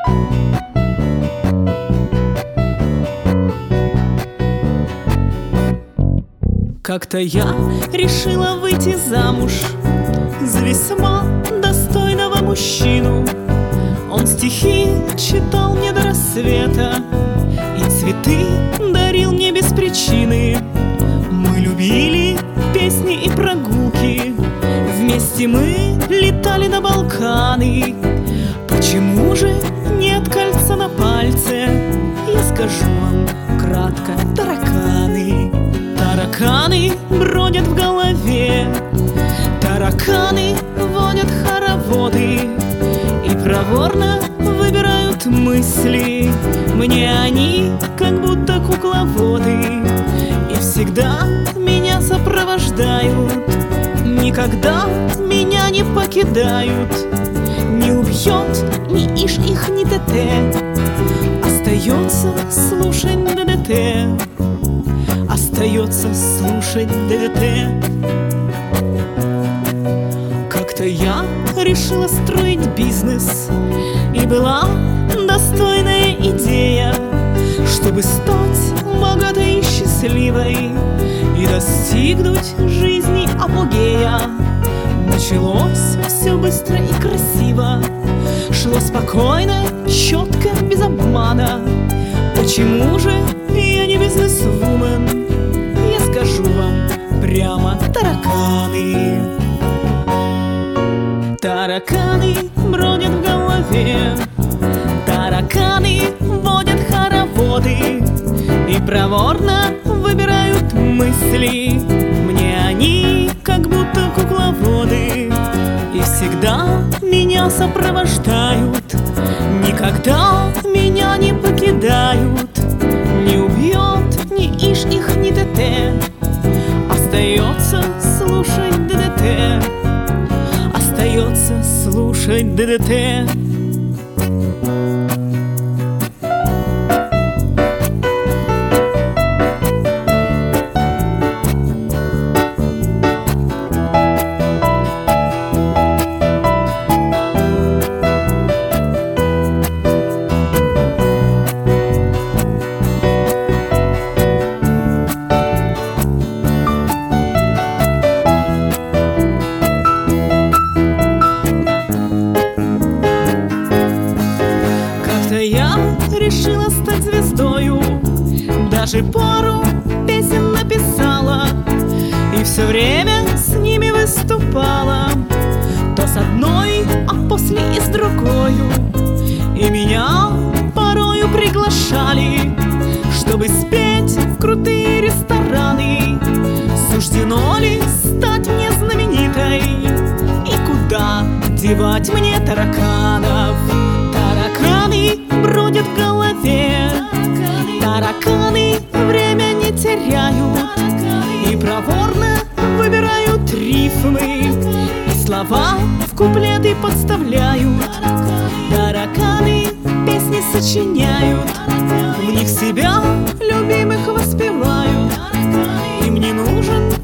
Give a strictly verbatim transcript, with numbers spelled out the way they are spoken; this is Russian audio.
Как-то я решила выйти замуж за весьма достойного мужчину. Он стихи читал мне до рассвета и цветы дарил мне без причины. Мы любили песни и прогулки, вместе мы летали на Балканы. Почему же нет кольца на пальце? Я скажу вам кратко: тараканы. Тараканы бродят в голове, тараканы водят хороводы и проворно выбирают мысли. Мне они как будто кукловоды и всегда меня сопровождают, никогда меня не покидают. Не убьет ни иш их, ни ТТ, остается слушать ДДТ. Остается слушать ДДТ. Как-то я решила строить бизнес, и была достойная идея, чтобы стать богатой и счастливой и достигнуть жизни апогея. Началось все быстро и красиво, шло спокойно, четко, без обмана. Почему же я не бизнесвумен? Я скажу вам прямо: тараканы. Тараканы бродят в голове, тараканы водят хороводы и проворно выбирают мысли. Мне они как будто кукловоды и всегда меня сопровождают, никогда меня не покидают. Не убьет ни иш их, ни ТТ, остается слушать ДДТ. Остается слушать ДДТ. Я решила стать звездою, даже пару песен написала и все время с ними выступала, то с одной, а после и с другою. И меня порою приглашали, чтобы спеть в крутые рестораны. Суждено ли стать мне знаменитой? И куда девать мне тараканов? Тараканы бродят в голове, тараканы время не теряют и проворно выбирают рифмы и слова в куплеты подставляют. Тараканы песни сочиняют, в них себя любимых воспевают. Им не нужен